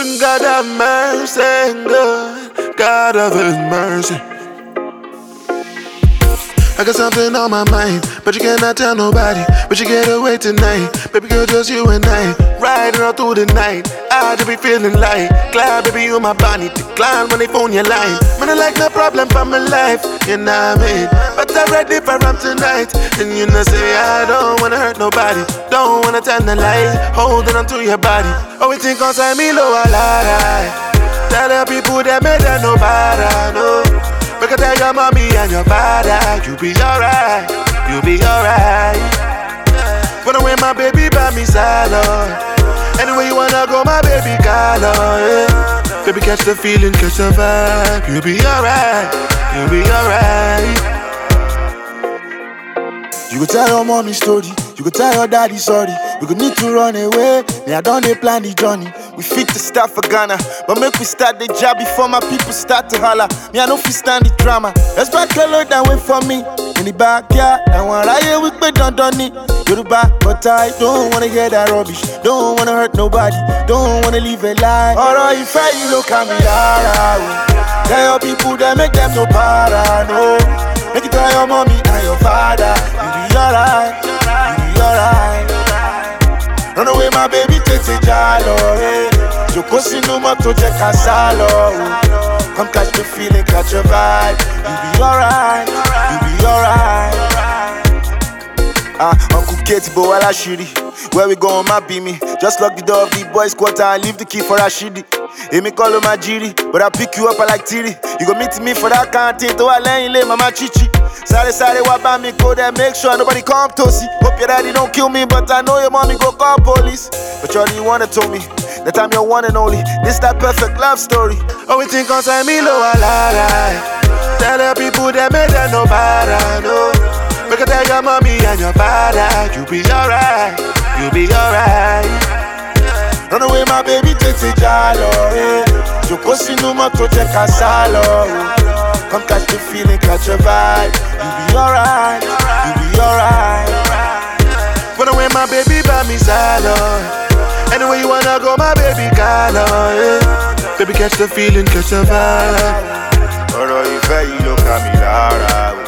God have mercy, good God of His mercy. I got something on my mind, but you cannot tell nobody. But you get away tonight, baby girl, just you and I. Riding all through the night, I just be feeling like glad, baby, you my body. Decline when they phone your line. Man, I like no problem for my life, you know what I mean? But I'm ready for them tonight. And you know say I don't wanna hurt nobody, don't wanna tell the lie, holding on to your body. Oh, we think concern me low a lot. Tell the people that made that nobody, no. Because tell your mommy and your father, you be alright, you be alright. Run away my baby by me side, anywhere you wanna go my baby call, yeah. Baby catch the feeling, catch the vibe. You be alright, you be alright. You go tell your mommy story, you go tell your daddy sorry. We go need to run away, me I don't plan the journey. We fit to start for Ghana, but make we start the job before my people start to holler. Me I know fi stand the drama. Let's back a load and wait for me in the backyard. I want to hear we pay done it. Yoruba, but I don't wanna hear that rubbish. Don't wanna hurt nobody, don't wanna live a lie. Alright, if you look at me, tell your people that make them no para, no. Make it tell your mommy and your father, you be alright, you be alright. Run away my baby, take a jalo, Joko sinu moto check a salo. Come catch the feeling, catch your vibe. You be alright, you be alright. Uncle Katie, Bowala Shiri. Where we going, my me? Just lock the door of the boys' quarter and leave the key for Rashidi. Amy call him my Jiri, but I pick you up like Tiri. You go meet me for that canteen to Alene, Mama Chichi. Sorry, what about me? Go there, make sure nobody come to see. Hope your daddy don't kill me, but I know your mommy go call police. But you already wanna told me that I'm your one and only. This that perfect love story. Oh, we think concern me low a lot. Tell the people that made that nobody, no. Because tell your mommy and your father, you be alright, you be alright. Run away my baby, take a jalo, Joko sinu moto check a salo. Come catch the feeling, catch your vibe. You be alright, you be alright. Run away my baby by me side, anywhere you wanna go my baby call, yeah. Baby catch the feeling, catch the vibe. Alright, if you look at me, Lara.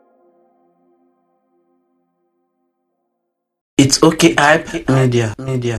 It's okay, hype media.